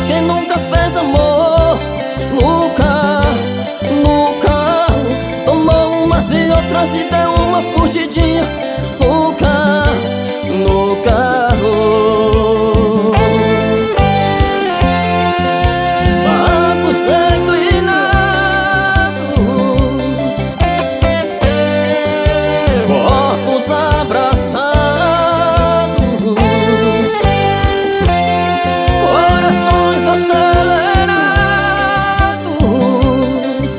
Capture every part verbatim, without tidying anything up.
quem nunca fez amor no carro, no carro. Tomou umas e outras e deu uma fugidinha no carro, no carro. Bancos declinados, corpos abraçados, corações acelerados,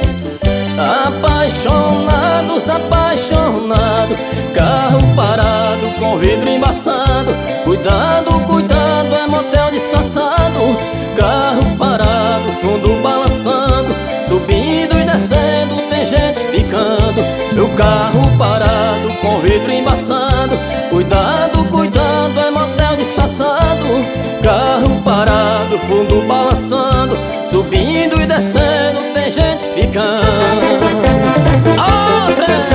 apaixonados, apaixonados. Carro parado com vidro embaçado, cuidado, cuidado, é motel disfarçado. Carro parado, fundo balançando, subindo e descendo, tem gente ficando. Meu carro parado com vidro embaçado, cuidado, cuidado, é motel disfarçado. Carro parado, fundo balançando, subindo e descendo, tem gente ficando. Oh,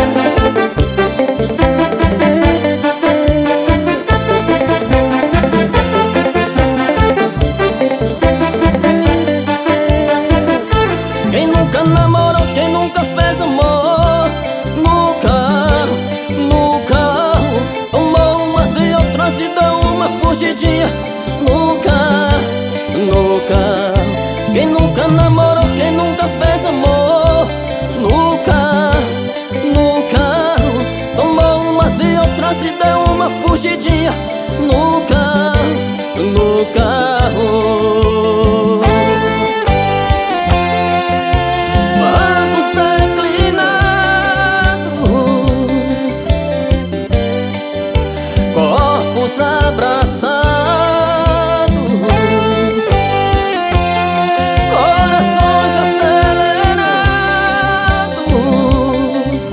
quem nunca namorou, quem nunca fez amor no carro, no carro. Tomou umas e outras e deu uma fugidinha no carro, no carro. Quem nunca namorou, quem nunca fez amor no carro, no carro. Tomou umas e outras e deu uma fugidinha no carro, no carro. Abraçados, corações acelerados,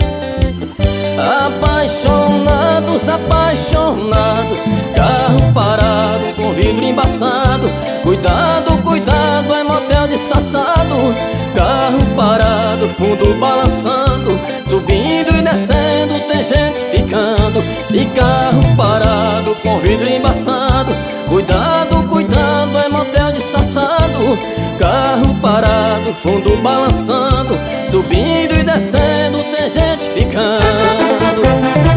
apaixonados, apaixonados. Carro parado com vidro embaçado, cuidado, cuidado, é motel disfarçado. Carro parado, fundo balançando, subindo e descendo, tem gente ficando. E carro parado com vidro embaçado, cuidado, cuidado, é motel disfarçado. Carro parado, fundo balançando, subindo e descendo, tem gente ficando.